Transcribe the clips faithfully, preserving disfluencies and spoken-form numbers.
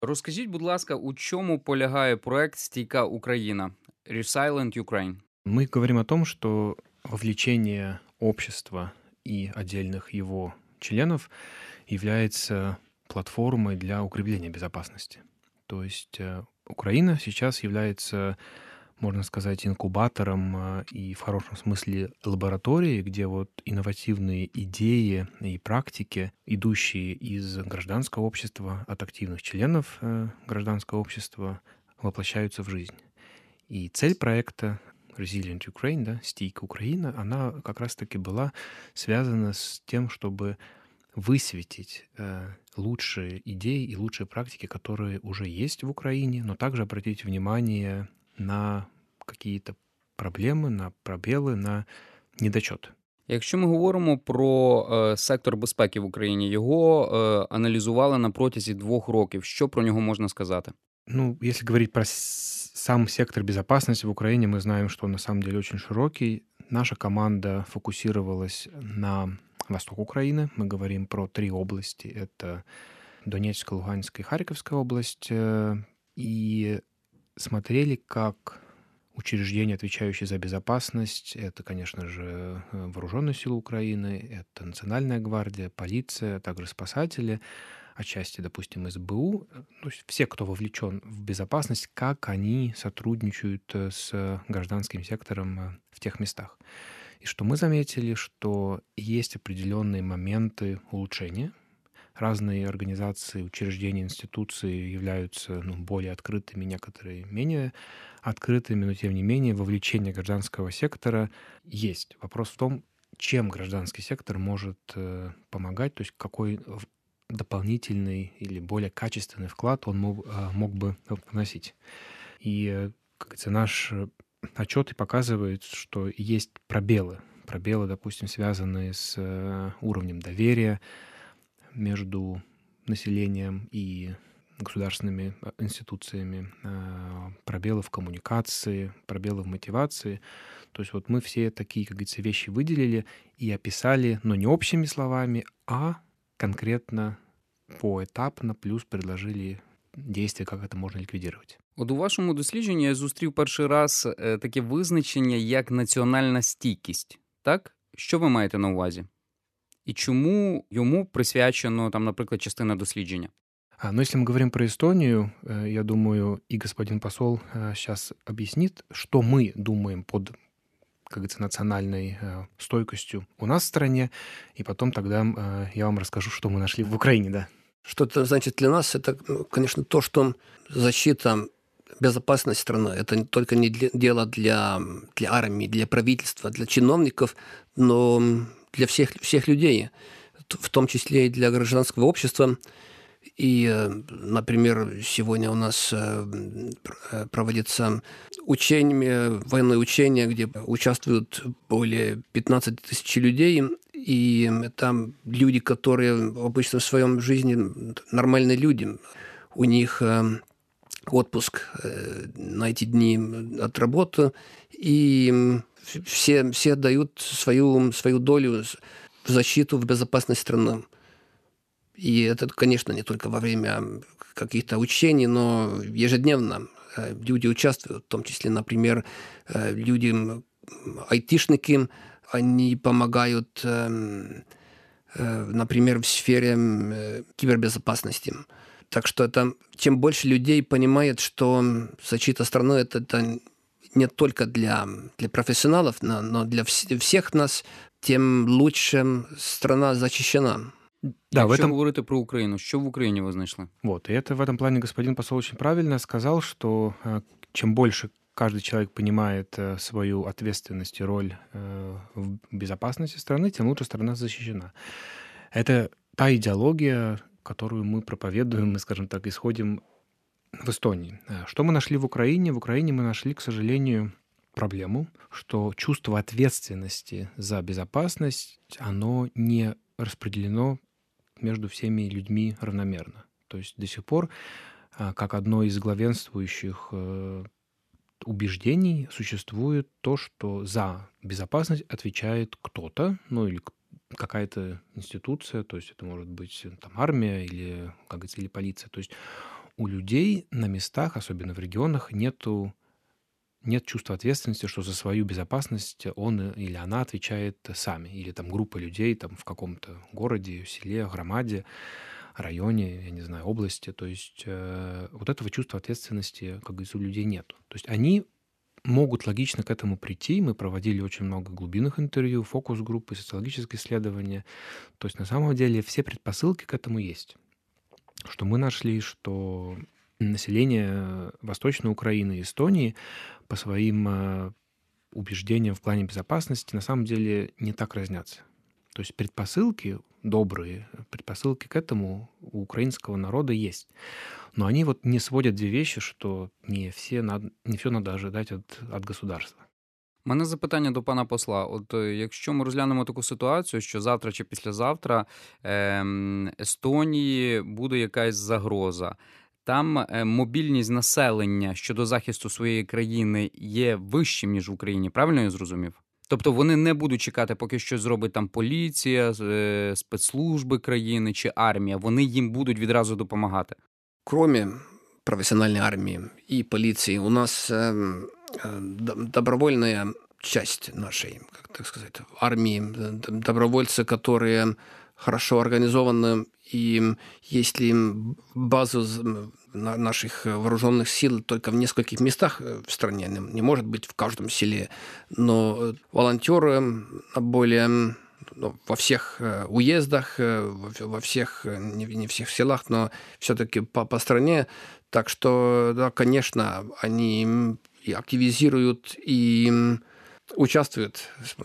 Розкажіть, будь ласка, у чому полягає проект "Стійка Україна" Resilient Ukraine? Мы говорим о том, что вовлечение общества и отдельных его членов является платформой для укрепления безопасности. То есть э, Украина сейчас является, можно сказать, инкубатором э, и в хорошем смысле лабораторией, где вот инновативные идеи и практики, идущие из гражданского общества, от активных членов э, гражданского общества, воплощаются в жизнь. И цель проекта Resilient Ukraine, да, «Стійка Украина», она как раз-таки была связана с тем, чтобы высветить э, лучшие идеи и лучшие практики, которые уже есть в Украине, но также обратить внимание на какие-то проблемы, на пробелы, на недочеты. Якщо ми говоримо про е, сектор безпеки в Україні, його е, аналізували на протязі двох років. Що про нього можна сказати? Ну, если говорить про с- сам сектор безопасности в Украине, мы знаем, что он на самом деле очень широкий. Наша команда фокусировалась на восток Украины. Мы говорим про три области. Это Донецкая, Луганская и Харьковская область. э, И смотрели, как учреждения, отвечающие за безопасность, это, конечно же, э, вооруженные силы Украины, это Национальная гвардия, полиция, также спасатели, отчасти, допустим, СБУ, э, то есть все, кто вовлечен в безопасность, как они сотрудничают э, с гражданским сектором э, в тех местах. И что мы заметили, что есть определенные моменты улучшения. Разные организации, учреждения, институции являются ну, более открытыми, некоторые менее открытыми, но тем не менее вовлечение гражданского сектора есть. Вопрос в том, чем гражданский сектор может э, помогать, то есть какой в- дополнительный или более качественный вклад он мог, э, мог бы вносить. И, э, как говорится, наш э, отчет и показывает, что есть пробелы. Пробелы, допустим, связанные с э, уровнем доверия между населением и государственными а, институциями, а, пробелы в коммуникации, пробелы в мотивации. То есть вот мы все такие, как говорится, вещи выделили и описали, но не общими словами, а конкретно поэтапно, плюс предложили действия, как это можно ликвидировать. От у вашому дослідженні я зустрів перший раз е, таке визначення як національна стійкість. Так? Що ви маєте на увазі? І чому йому присвячено, там, наприклад, частина дослідження? А, но если мы говорим про Эстонию, э, я думаю, и господин посол сейчас объяснит, что мы думаем под, как говорится, национальной э, стойкостью у нас в стране, и потом тогда э, я вам расскажу, что мы нашли в Украине, да. Что это значит для нас? Это, ну, конечно, то, что защита, безопасность страны, это не только не для- дело для, для армии, для правительства, для чиновников, но для всех, всех людей, т- в том числе и для гражданского общества. И, э, например, сегодня у нас э, пр- э, проводится учение, военное учение, где участвуют более пятнадцать тысяч людей, и это люди, которые обычно в своем жизни нормальные люди. У них э, отпуск э, на эти дни от работы, и м, в- все, все дают свою, свою долю с- в защиту, в безопасность страны. И это, конечно, не только во время каких-то учений, но ежедневно э, люди участвуют, в том числе, например, э, люди, м, айтишники, они помогают, эм, э, например, в сфере м, э, кибербезопасности. Так что это, чем больше людей понимает, что защита страны это, это не только для, для профессионалов, но, но для вс- всех нас, тем лучше страна защищена. Да, в Якщо этом, говорити про Україну, що в Україні ви знайшли? вот, и это в этом плане господин посол очень правильно сказал, что э, чем больше каждый человек понимает э, свою ответственность и роль э, в безопасности страны, тем лучше страна защищена. Это та идеология, которую мы проповедуем, мы, скажем так, исходим в Эстонии. Э, Что мы нашли в Украине? В Украине мы нашли, к сожалению, проблему, что чувство ответственности за безопасность, оно не распределено между всеми людьми равномерно. То есть до сих пор, а, как одно из главенствующих э, убеждений, существует то, что за безопасность отвечает кто-то, ну или к- какая-то институция, то есть это может быть э, там армия или, как говорится, или полиция. То есть у людей на местах, особенно в регионах, нету, нет чувства ответственности, что за свою безопасность он или она отвечает сами, или там группа людей там, в каком-то городе, селе, громаде, районе, я не знаю, области. То есть э, вот этого чувства ответственности, как говорится, у людей нету. То есть они могут логично к этому прийти. Мы проводили очень много глубинных интервью, фокус-группы, социологические исследования. То есть на самом деле все предпосылки к этому есть. Что мы нашли, что население Восточной Украины и Эстонии по своим э, убеждениям в плане безопасности на самом деле не так разнятся. То есть предпосылки добрые, предпосылки к этому у украинского народа есть. Но они вот не сводят две вещи, що не, всі над... не все треба ожидати від, від государства. У мене запитання до пана посла. От е, якщо ми розглянемо таку ситуацію, що завтра чи післязавтра е, Естонії буде якась загроза, там е, мобільність населення щодо захисту своєї країни є вищим, ніж в Україні, правильно я зрозумів? Тобто вони не будуть чекати, поки щось зробить там поліція, е, спецслужби країни чи армія, вони їм будуть відразу допомагати. Кроме профессиональной армии и полиции, у нас э, добровольная часть нашей, как так сказать, армии, добровольцы, которые хорошо организованы, и если базу наших вооруженных сил только в нескольких местах в стране, не может быть в каждом селе, но волонтеры более... во всех уездах, во всех, не, не всех селах, но все-таки по, по стране. Так что, да, конечно, они и активизируют, и участвуют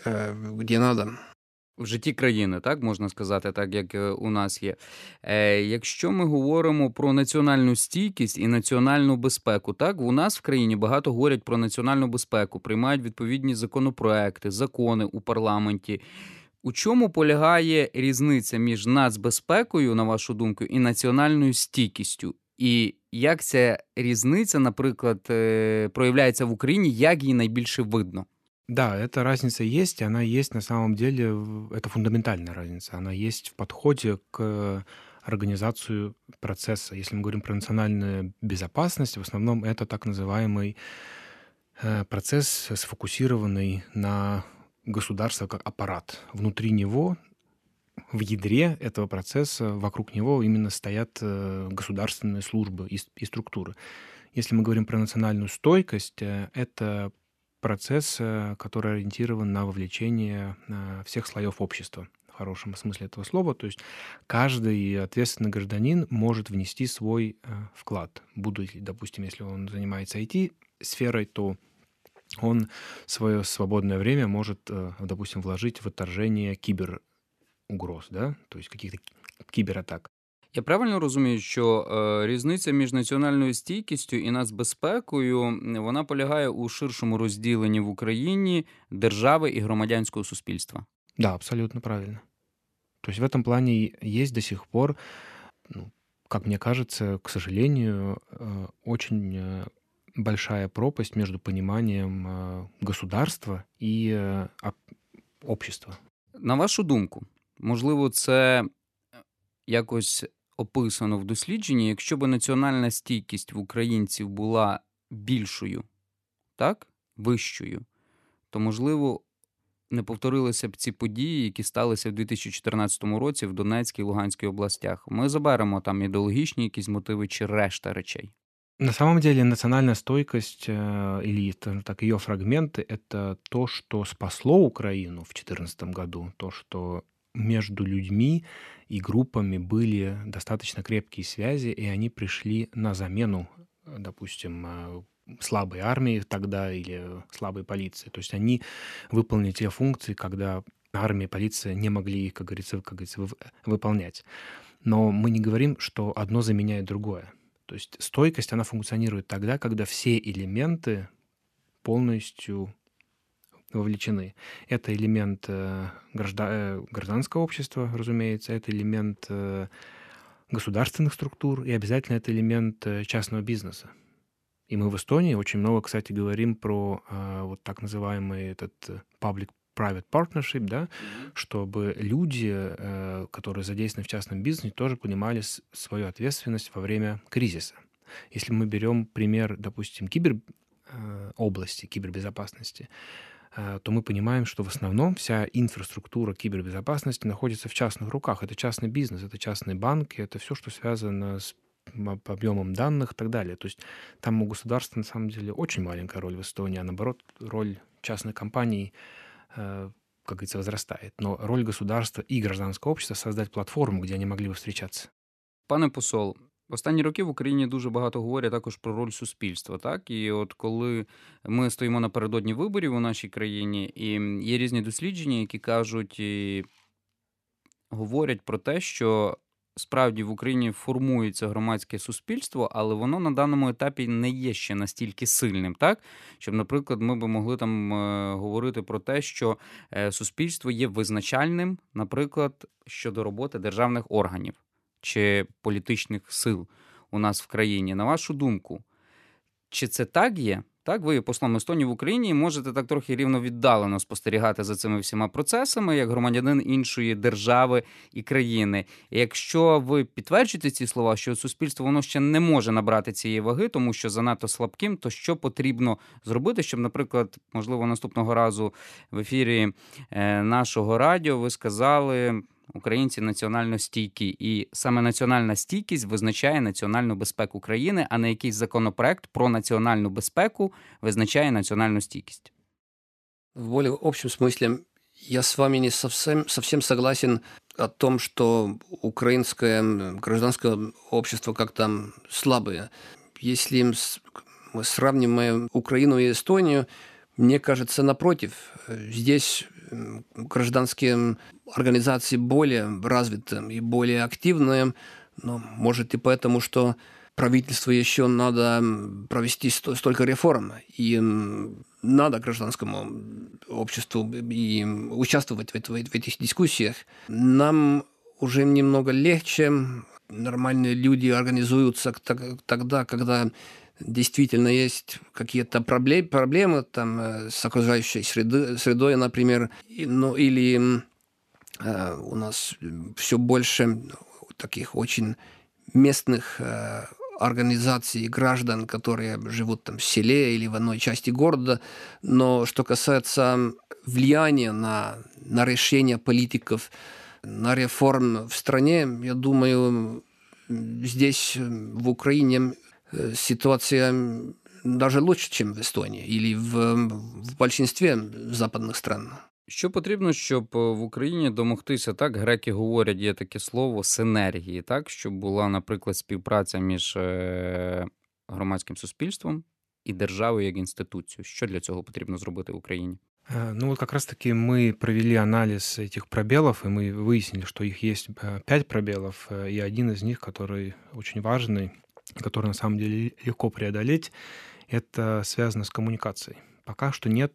где надо. В житті країни, так, можна сказати, так, як у нас є. Е, якщо ми говоримо про національну стійкість і національну безпеку, так, у нас в країні багато говорять про національну безпеку, приймають відповідні законопроекти, закони у парламенті. У чому полягає різниця між нацбезпекою, на вашу думку, і національною стійкістю? І як ця різниця, наприклад, проявляється в Україні, як її найбільше видно? Да, эта разница есть, она есть на самом деле, это фундаментальная разница, она есть в подходе к организации процесса. Если мы говорим про национальную безопасность, в основном это так называемый процесс, сфокусированный на государство как аппарат. Внутри него, в ядре этого процесса, вокруг него именно стоят государственные службы и, и структуры. Если мы говорим про национальную стойкость, это процесс, который ориентирован на вовлечение всех слоев общества, в хорошем смысле этого слова. То есть каждый ответственный гражданин может внести свой вклад. Будут, допустим, если он занимается ай ти-сферой, то он свое свободное время может, допустим, вложить в отторжение киберугроз, да? То есть каких-то кибератак. Я правильно розумію, що е, різниця між національною стійкістю і нацбезпекою, вона полягає у ширшому розділенні в Україні держави і громадянського суспільства? Да, абсолютно правильно. То есть в этом плане есть до сих пор, ну, как мне кажется, к сожалению, э, очень э, большая пропасть между пониманием э, государства и э, общества. На вашу думку, можливо, це якось описано в дослідженні, якщо б національна стійкість в українців була більшою, так, вищою, то, можливо, не повторилися б ці події, які сталися в дві тисячі чотирнадцятому році в Донецькій і Луганській областях. Ми заберемо там ідеологічні якісь мотиви чи решта речей. На самом деле национальная стойкость или, так, ее фрагменты — это то, что спасло Украину в две тысячи четырнадцатом году, то, что между людьми и группами были достаточно крепкие связи, и они пришли на замену, допустим, слабой армии тогда или слабой полиции. То есть они выполнили те функции, когда армия и полиция не могли, как говорится, как говорится, выполнять. Но мы не говорим, что одно заменяет другое. То есть стойкость, она функционирует тогда, когда все элементы полностью вовлечены. Это элемент граждан, гражданского общества, разумеется, это элемент государственных структур, и обязательно это элемент частного бизнеса. И мы в Эстонии очень много, кстати, говорим про вот так называемый этот public-private partnership, да, mm-hmm. чтобы люди, которые задействованы в частном бизнесе, тоже понимали свою ответственность во время кризиса. Если мы берем пример, допустим, кибер э, области, кибербезопасности, э, то мы понимаем, что в основном вся инфраструктура кибербезопасности находится в частных руках. Это частный бизнес, это частные банки, это все, что связано с м, объемом данных и так далее. То есть там у государства на самом деле очень маленькая роль в Эстонии, а наоборот роль частной компании, э, как говорится, возрастает. Но роль государства и гражданского общества — создать платформу, где они могли бы встречаться. Пане посол, в останні роки в Україні дуже багато говорять також про роль суспільства, так? І от коли ми стоїмо напередодні виборів у нашій країні, і є різні дослідження, які кажуть і говорять про те, що справді в Україні формується громадське суспільство, але воно на даному етапі не є ще настільки сильним, так? Щоб, наприклад, ми би могли там е, говорити про те, що е, суспільство є визначальним, наприклад, щодо роботи державних органів чи політичних сил у нас в країні. На вашу думку, чи це так є? Так, ви є послом Естонії в Україні і можете так трохи рівно віддалено спостерігати за цими всіма процесами, як громадянин іншої держави і країни. І якщо ви підтверджуєте ці слова, що суспільство воно ще не може набрати цієї ваги, тому що занадто слабким, то що потрібно зробити, щоб, наприклад, можливо, наступного разу в ефірі е, нашого радіо ви сказали: українці національно стійкі, і саме національна стійкість визначає національну безпеку країни, а не якийсь законопроект про національну безпеку визначає національну стійкість. В более общем смысле я с вами не совсем, совсем согласен о том, что украинское гражданское общество как-то слабое. Если мы сравниваем Украину и Эстонию, мне кажется, напротив, здесь гражданские организации более развиты и более активные, но может и поэтому, что правительству еще надо провести столько реформ, и надо гражданскому обществу и участвовать в этих дискуссиях. Нам уже немного легче, нормальные люди организуются тогда, когда действительно есть какие-то проблемы там, с окружающей средой, средой, например, ну, или э, у нас все больше таких очень местных э, организаций граждан, которые живут там в селе или в одной части города. Но что касается влияния на, на решения политиков, на реформ в стране, я думаю, здесь, в Украине, ситуация даже лучше, чем в Эстонии или в, в большинстве западных стран. Що потрібно, щоб в Україні домогтися, так, греки говорять, є таке слово, синергії, так, щоб була, наприклад, співпраця між громадським суспільством і державою як інституцією. Що для цього потрібно зробити в Україні? Ну вот как раз-таки мы провели анализ этих пробелов, и мы выяснили, что их есть пять пробелов, и один из них, который очень важный, который на самом деле легко преодолеть, это связано с коммуникацией. Пока что нет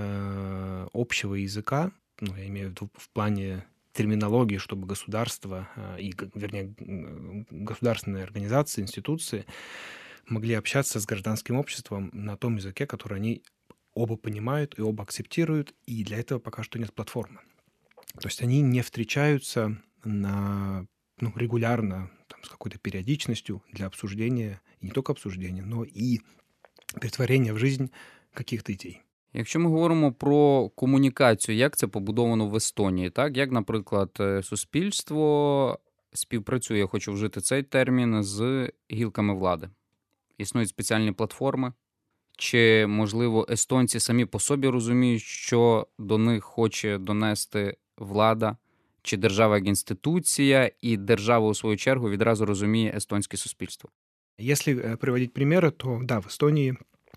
э, общего языка, ну, я имею в виду в плане терминологии, чтобы государство, э, и, вернее, государственные организации, институции могли общаться с гражданским обществом на том языке, который они оба понимают и оба акцептируют, и для этого пока что нет платформы. То есть они не встречаются на, ну, регулярно, там, с какой-то периодичностью для обсуждения, и не только обсуждения, но и претворения в жизнь каких-то ідей. Якщо ми говоримо про комунікацію, як це побудовано в Естонії, так? Як, наприклад, суспільство співпрацює, я хочу вжити цей термін, з гілками влади? Існують спеціальні платформи? Чи, можливо, естонці самі по собі розуміють, що до них хоче донести влада, чи держава як інституція, і держава, у свою чергу, відразу розуміє естонське суспільство? Если приводить примеры, то да, в Эстонии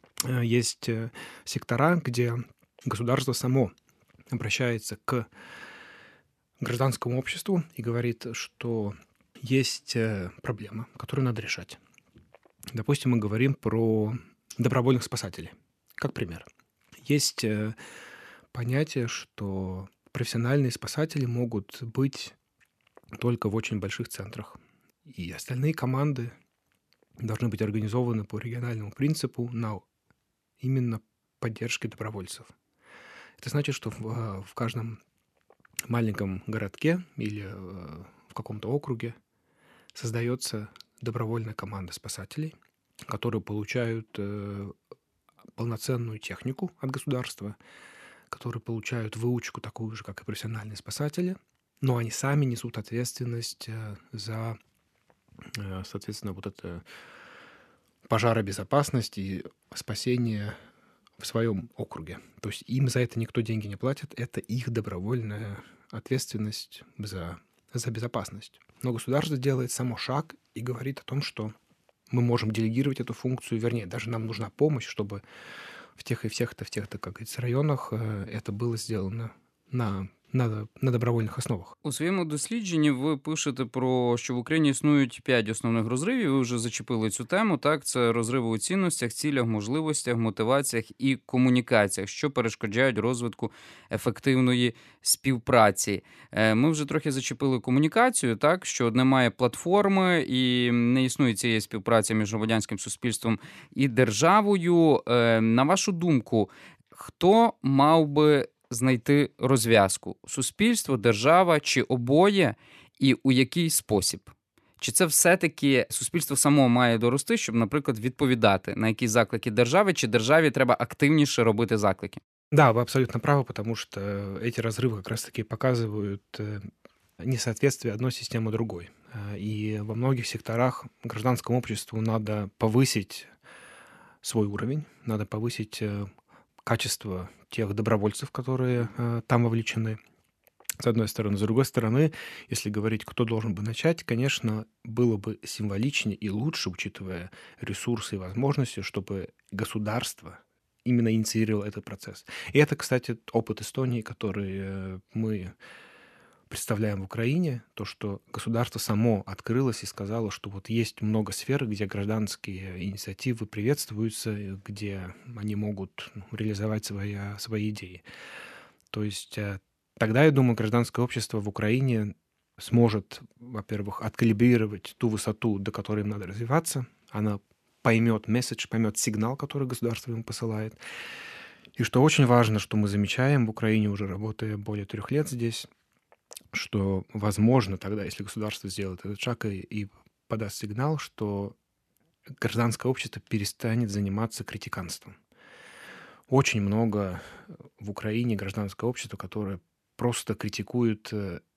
есть сектора, где государство само обращается к гражданскому обществу и говорит, что есть проблема, которую надо решать. Допустим, мы говорим про добровольных спасателей, как пример. Есть понятие, что профессиональные спасатели могут быть только в очень больших центрах, и остальные команды должны быть организованы по региональному принципу на именно поддержке добровольцев. Это значит, что в, в каждом маленьком городке или в каком-то округе создается добровольная команда спасателей, которые получают э, полноценную технику от государства, которые получают выучку такую же, как и профессиональные спасатели, но они сами несут ответственность э, за, э, соответственно, вот это пожаробезопасность и спасение в своем округе. То есть им за это никто деньги не платит, это их добровольная ответственность за, за безопасность. Но государство делает само шаг и говорит о том, что мы можем делегировать эту функцию, вернее, даже нам нужна помощь, чтобы в тех и всех-то, в тех-то, как говорится, районах это было сделано на, на, на добровольних основах. У своєму дослідженні ви пишете про, що в Україні існують п'ять основних розривів, ви вже зачепили цю тему, так? Це розриви у цінностях, цілях, можливостях, мотиваціях і комунікаціях, що перешкоджають розвитку ефективної співпраці. Ми вже трохи зачепили комунікацію, так? Що немає платформи і не існує цієї співпраці між громадянським суспільством і державою. На вашу думку, хто мав би знайти розв'язку? Суспільство, держава чи обоє? І у який спосіб? Чи це все-таки суспільство само має дорости, щоб, наприклад, відповідати на якісь заклики держави, чи державі треба активніше робити заклики? Да, вы абсолютно правы, потому что эти разрывы как раз-таки показывают несоответствие одной системы другой. И во многих секторах гражданскому обществу надо повысить свой уровень, надо повысить качество тех добровольцев, которые э, там вовлечены, с одной стороны. С другой стороны, если говорить, кто должен бы начать, конечно, было бы символичнее и лучше, учитывая ресурсы и возможности, чтобы государство именно инициировало этот процесс. И это, кстати, опыт Эстонии, который э, мы представляем в Украине, то, что государство само открылось и сказало, что вот есть много сфер, где гражданские инициативы приветствуются, где они могут реализовать свои, свои идеи. То есть тогда, я думаю, гражданское общество в Украине сможет, во-первых, откалибрировать ту высоту, до которой им надо развиваться. Она поймет месседж, поймет сигнал, который государство ему посылает. И что очень важно, что мы замечаем в Украине, уже работая более трех лет здесь, что, возможно, тогда, если государство сделает этот шаг и, и подаст сигнал, что гражданское общество перестанет заниматься критиканством. Очень много в Украине гражданского общества, которое просто критикует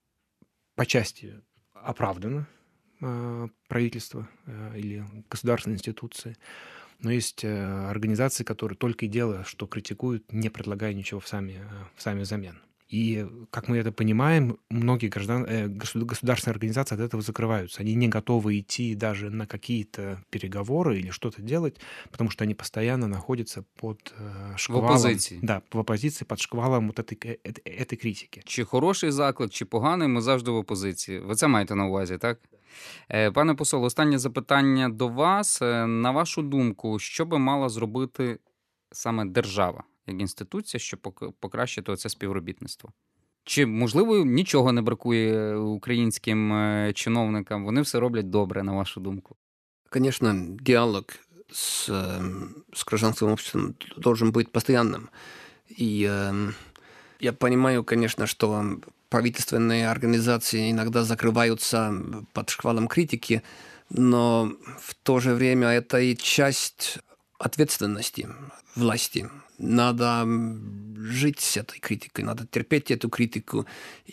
по части оправданно правительство или государственные институции. Но есть организации, которые только и делают, что критикуют, не предлагая ничего в сами, в сами взамен. И, как мы это понимаем, многие граждан, э, государственные организации от этого закрываются. Они не готовы идти даже на какие-то переговоры или что-то делать, потому что они постоянно находятся под э, шквалом... В опозиції. Да, в опозиції, під шквалом вот этой, этой, этой критики. Чи хороший заклик, чи поганий, ми завжди в опозиції. Ви це маєте на увазі, так? Пане посол, останнє запитання до вас. На вашу думку, що би мала зробити саме держава як інституція, щоб покращити оце співробітництво? Чи, можливо, нічого не бракує українським чиновникам? Вони все роблять добре, на вашу думку? Конечно, диалог с, с гражданским обществом должен быть постоянным. И э, я понимаю, конечно, что правительственные организации иногда закрываются под шквалом критики, но в то же время это и часть ответственности власти. Надо жить с этой критикой, надо терпеть эту критику,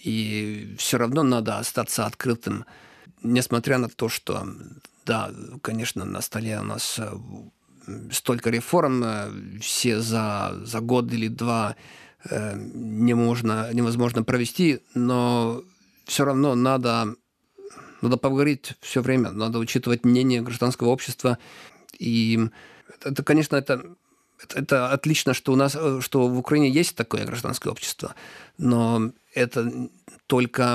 и все равно надо остаться открытым, несмотря на то, что, да, конечно, на столе у нас столько реформ, все за, за год или два не можно, невозможно провести, но все равно надо, надо поговорить все время, надо учитывать мнение гражданского общества. И это, конечно, это, это, это отлично, что у нас, что в Украине есть такое гражданское общество, но это только,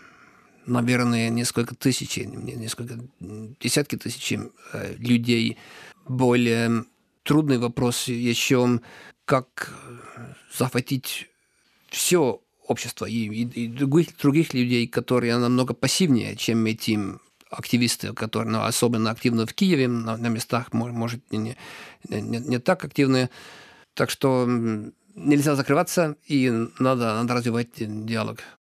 наверное, несколько тысяч, несколько десятки тысяч людей. Более трудный вопрос еще, как захватить все общество и, и, и других, других людей, которые намного пассивнее, чем эти активисты, которые ну, особенно активны в Киеве, на, на местах, может, не, не, не так активны. Так что нельзя закрываться, и надо, надо развивать диалог.